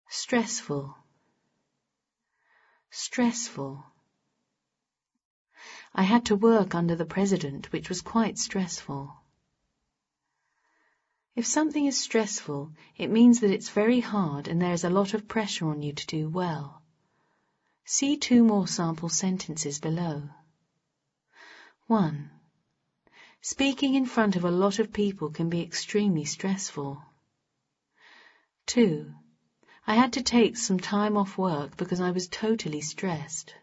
Stressful. Stressful. I had to work under the president, which was quite stressful. If something is stressful, it means that it's very hard and there is a lot of pressure on you to do well. See 2 more sample sentences below. 1. Speaking in front of a lot of people can be extremely stressful. 2. I had to take some time off work because I was totally stressed.